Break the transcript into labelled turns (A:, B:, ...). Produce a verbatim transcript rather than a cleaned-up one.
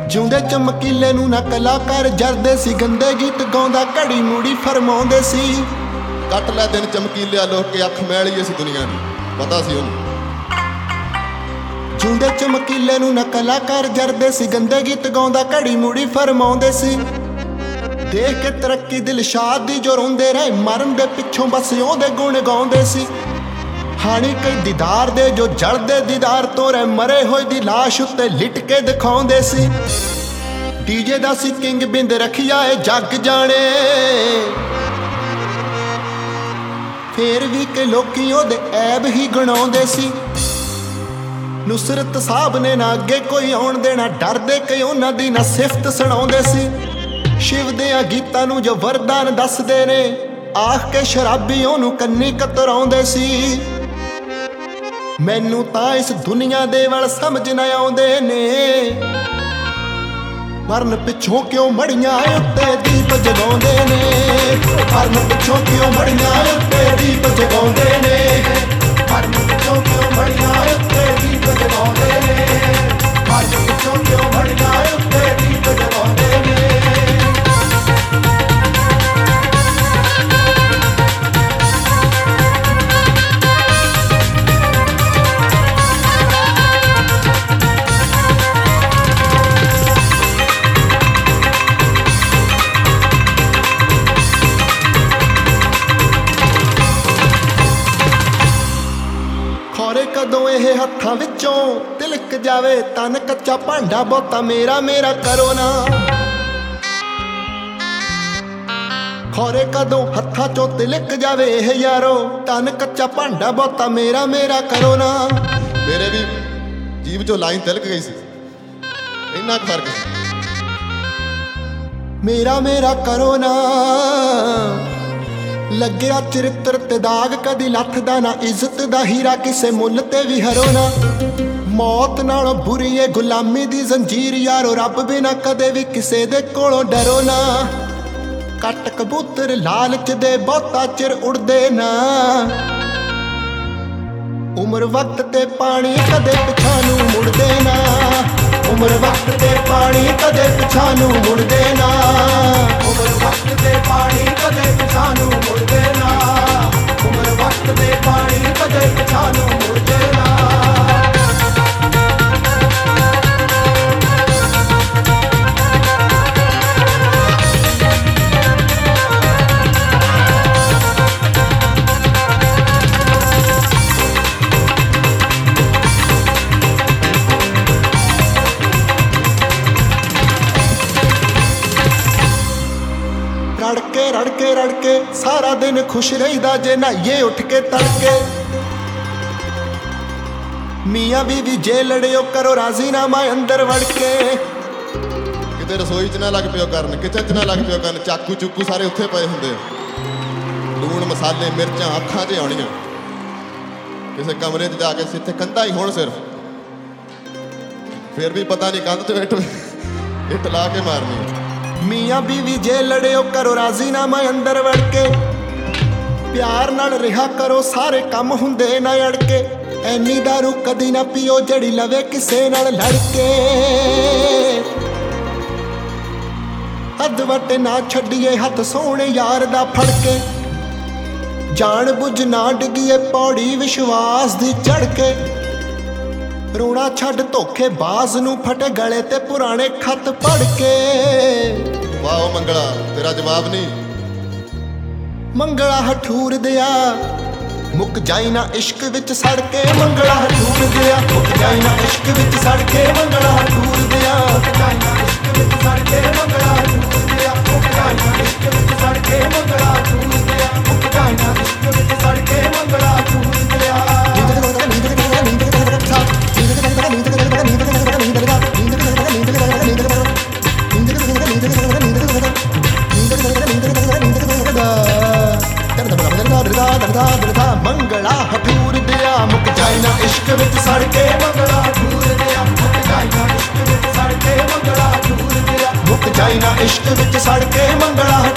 A: ਜਿਉਂਦੇ ਚਮਕੀਲੇ ਨੂੰ ਨਾ ਕਲਾਕਾਰ ਜਰਦੇ ਸੀ, ਗੰਦੇ ਗੀਤ ਗਾਉਂਦਾ ਘੜੀ ਮੂੜੀ ਫਰਮਾਉਂਦੇ ਸੀ।
B: ਕੱਟ ਲੈ ਦਿਨ ਚਮਕੀਲਿਆ ਲੋਕ ਕੇ ਅੱਖ ਮੈਲੀ ਅਸੀਂ ਦੁਨੀਆ ਦੀ, ਪਤਾ ਸੀ ਉਹਨੂੰ।
A: ਜਿਉਂਦੇ ਚਮਕੀਲੇ ਨੂੰ ਨਾ ਕਲਾਕਾਰ ਜਰਦੇ ਸੀ, ਗੰਦੇ ਗੀਤ ਗਾਉਂਦਾ ਘੜੀ ਮੂੜੀ ਫਰਮਾਉਂਦੇ ਸੀ। ਦੇਖ ਕੇ ਤਰੱਕੀ ਦਿਲਸ਼ਾਦ ਦੀ ਜੋ ਰੋਂਦੇ ਰਹੇ, ਮਰਨ ਦੇ ਪਿੱਛੋਂ ਬਸ ਉਹਦੇ ਗੁਣ ਗਾਉਂਦੇ ਸੀ। ਹਾਣੀ ਕਈ ਦੀਦਾਰ ਦੇ ਜੋ ਜਲਦੇ ਦੀਦਾਰ ਤੋਂ ਰਹਿ, ਮਰੇ ਹੋਏ ਦੀ ਲਾਸ਼ ਉੱਤੇ ਲਿਟ ਕੇ ਦਿਖਾਉਂਦੇ ਸੀ। ਡੀਜੇ ਦਾ ਸੀ ਕਿੰਗ ਬਿੰਦ ਰਖਿਆ ਏ ਜੱਗ ਜਾਣੇ, ਫੇਰ ਵੀ ਕਿ ਲੋਕੀ ਉਹਦੇ ਐਬ ਹੀ ਗਣਾਉਂਦੇ ਸੀ। ਨੁਸਰਤ ਸਾਹਿਬ ਨੇ ਨਾ ਅੱਗੇ ਕੋਈ ਆਉਣ ਦੇਣਾ, ਡਰਦੇ ਕਿ ਉਹਨਾਂ ਦੀ ਨਾ ਸਿਫਤ ਸੁਣਾਉਂਦੇ ਸੀ। ਸ਼ਿਵ ਦੇ ਗੀਤਾਂ ਨੂੰ ਜੋ ਵਰਦਾਨ ਦੱਸਦੇ ਨੇ, ਆਖ ਕੇ ਸ਼ਰਾਬੀ ਉਹਨੂੰ ਕੰਨੀ ਕਤਰਾਉਂਦੇ ਸੀ। ਮੈਨੂੰ ਤਾਂ ਇਸ ਦੁਨੀਆ ਦੇ ਵੱਲ ਸਮਝ ਨਾ ਆਉਂਦੇ ਨੇ, ਮਰਨ ਪਿੱਛੋਂ ਕਿਉਂ ਮੜੀਆਂ ਉੱਤੇ ਦੀਪ ਜਗਾਉਂਦੇ ਨੇ। ਮਰਨ ਪਿੱਛੋਂ ਕਿਉਂ ਮੜੀਆਂ ਉੱਤੇ ਦੀਪ ਜਗਾਉਂਦੇ ਨੇ। ਮਰਨ ਪਿੱਛੋਂ ਕਿਉਂ ਮੜੀਆਂ ਉੱਤੇ ਦੀਪ ਜਗਾਉਂਦੇ ਨੇ। ਮਰਨ ਪਿੱਛੋਂ ਕਿਉਂ ਮੜੀਆਂ ਉੱਤੇ ਦੀਪ ਜਗਾਉਂਦੇ ਨੇ। ਖੌਰੇ ਕਦੋਂ ਇਹ ਹੱਥਾਂ ਵਿੱਚੋਂ ਤਿਲਕ ਜਾਵੇ, ਤਨ ਕੱਚਾ ਭਾਂਡਾ ਬਹੁਤਾ ਮੇਰਾ ਮੇਰਾ ਕਰੋ ਨਾ। ਖੌਰੇ ਕਦੋਂ ਹੱਥਾਂ ਚੋਂ ਤਿਲਕ ਜਾਵੇ ਇਹ ਯਾਰੋ, ਤਨ ਕੱਚਾ ਭਾਂਡਾ ਬਹੁਤਾ ਮੇਰਾ ਮੇਰਾ ਕਰੋ ਨਾ।
B: ਮੇਰੇ ਵੀ ਜੀਭ ਚੋਂ ਲਾਈਨ ਤਿਲਕ ਗਈ ਸੀ, ਇੰਨਾ ਕੁ ਫਰਕ ਸੀ।
A: ਮੇਰਾ ਮੇਰਾ ਕਰੋ ਨਾ, ਲੱਗਿਆ ਚਰਿੱਤਰ ਤੇ ਦਾਗ ਕਦੀ ਲੱਥਦਾ ਨਾ, ਇੱਜ਼ਤ ਦਾ ਹੀਰਾ ਕਿਸੇ ਮੁੱਲ ਤੇ ਵੀ ਹਰੋ ਨਾ। ਮੌਤ ਨਾਲੋਂ ਬੁਰੀ ਏ ਗੁਲਾਮੀ ਦੀ ਜ਼ੰਜੀਰ ਯਾਰੋ, ਰੱਬ ਬਿਨਾ ਕਦੇ ਵੀ ਕਿਸੇ ਦੇ ਕੋਲੋਂ ਡਰੋ ਨਾ। ਕੱਟ ਕਬੂਤਰ ਲਾਲਚ ਦੇ ਬਹੁਤਾ ਚਿਰ ਉੜਦੇ ਨਾ, ਉਮਰ ਵਕਤ ਤੇ ਪਾਣੀ ਕਦੇ ਪਿਛਾਂ ਨੂੰ ਮੁੜਦੇ ਨਾ। ਉਮਰ ਵਕਤ ਤੇ ਪਾਣੀ ਕਦੇ ਪਿਛਾਂ ਨੂੰ ਮੁੜਦੇ ਨਾ। ਉਮਰ ਵਕਤ ਤੇ ਪਾਣੀ ਕਦੇ ਪਿਛਾਂ ਨੂੰ ਮੁੜਦੇ ਨਾ। ਉਮਰ ਵਕਤ ਤੇ ਪਾਣੀ ਕਦੇ ਪਿਛਾਂ ਨੂੰ ਮੁੜਦੇ ਨਾ। ਰੜਕੇ ਰੜਕੇ ਰੜਕੇ ਸਾਰਾ ਦਿਨ ਖੁਸ਼ ਰਹੀਦਾ, ਜੇ ਨਹਾਈਏ ਉੱਠ ਕੇ ਤੜਕੇ। ਮੀਆਂ ਬੀਵੀ ਜੇ ਲੜਿਓ ਕਰੋ ਰਾਜ਼ੀਨਾਮਾ ਅੰਦਰ ਵੜ ਕੇ।
B: ਕਿਤੇ ਰਸੋਈ 'ਚ ਨਾ ਲੱਗ ਪਿਓ ਕਰਨ, ਕਿਚਨ 'ਚ ਨਾ ਲੱਗ ਪਿਓ ਕਰਨ, ਚਾਕੂ ਚੁੱਕੂ ਸਾਰੇ ਉੱਥੇ ਪਏ ਹੁੰਦੇ। ਲੂਣ ਮਸਾਲੇ ਮਿਰਚਾਂ ਅੱਖਾਂ 'ਚ ਆਉਣੀਆਂ। ਕਿਸੇ ਕਮਰੇ 'ਚ ਜਾ ਕੇ ਇੱਥੇ ਕੰਧਾਂ ਹੀ ਹੋਣ ਸਿਰਫ, ਫਿਰ ਵੀ ਪਤਾ ਨਹੀਂ ਕੰਧ 'ਤੇ ਇੱਟ ਇੱਟ ਲਾ ਕੇ ਮਾਰਨੀ।
A: ਮੀਆਂ ਬੀਵੀ ਜੇ ਲੜਿਓ ਕਰੋ ਰਾਜ਼ੀਨਾਮਾ ਅੰਦਰ ਵੜ ਕੇ। ਪਿਆਰ ਨਾਲ ਰਿਹਾ ਕਰੋ ਸਾਰੇ ਕੰਮ ਹੁੰਦੇ ਨਾ ਅੜ ਕੇ। ਐਨੀ ਦਾਰੂ ਕਦੀ ਨਾ ਪੀਓ ਜੜੀ ਲਵੇ ਕਿਸੇ ਨਾਲ ਲੜ ਕੇ। ਹੱਦ ਵਟ ਨਾ ਛੱਡੀਏ ਹੱਥ ਸੋਹਣੇ ਯਾਰ ਦਾ ਫੜ ਕੇ। ਜਾਣ ਬੁੱਝ ਨਾ ਡਿੱਗੀਏ ਪੌੜੀ ਵਿਸ਼ਵਾਸ ਦੀ ਚੜ ਕੇ। ਰੋਣਾ ਛੱਡ ਧੋਖੇ ਬਾਜ਼ ਨੂੰ ਫਟੇ ਗਲੇ ਤੇ ਪੁਰਾਣੇ ਖੱਤ ਪੜ ਕੇ।
B: ਵਾਹ ਮੰਗਲਾ ਤੇਰਾ ਜਵਾਬ ਨਹੀਂ।
A: ਮੰਗਲਾ ਹਠੂਰ ਦਿਆ ਮੁੱਕ ਜਾਈ ਨਾ ਇਸ਼ਕ ਵਿੱਚ ਸੜ ਕੇ। ਮੰਗਲਾ ਹਠੂਰ ਦਿਆ ਮੁੱਕ ਜਾਈ ਨਾ ਇਸ਼ਕ ਵਿੱਚ ਸੜ ਕੇ। ਮੰਗਲਾ ਹਠੂਰ ਦਿਆ ਮੁੱਕ ਜਾਈ ਨਾ ਇਸ਼ਕ ਵਿੱਚ ਸੜ ਕੇ। ਮੰਗਲਾ ਹਠੂਰ ਦਿਆ ਮੁੱਕ ਜਾਈ ਨਾ ਇਸ਼ਕ ਵਿੱਚ ਸੜ ਕੇ। ਮੰਗਲਾ ਹਠੂਰ ਦਿਆ ਮੁੱਕ ਜਾਈ ਨਾ ਇਸ਼ਕ ਵਿੱਚ ਸੜ ਕੇ। ਮੰਗਲਾ ਹਠੂਰ ਦਿਆ ਮੰਗਲਾ ਹਠੂਰ ਦਿਆ ਮੁੱਕ ਜਾਈ ਨਾ ਇਸ਼ਕ ਵਿੱਚ ਸੜ ਕੇ। ਮੰਗਲਾ ਹਠੂਰ ਦਿਆ ਮੁੱਕ ਜਾਈ ਨਾ ਇਸ਼ਕ ਵਿੱਚ ਸੜ ਕੇ। ਮੰਗਲਾ ਹਠੂਰ ਦਿਆ ਮੁੱਕ ਜਾਈ ਨਾ ਇਸ਼ਕ ਵਿੱਚ ਸੜ ਕੇ। ਮੰਗਲਾ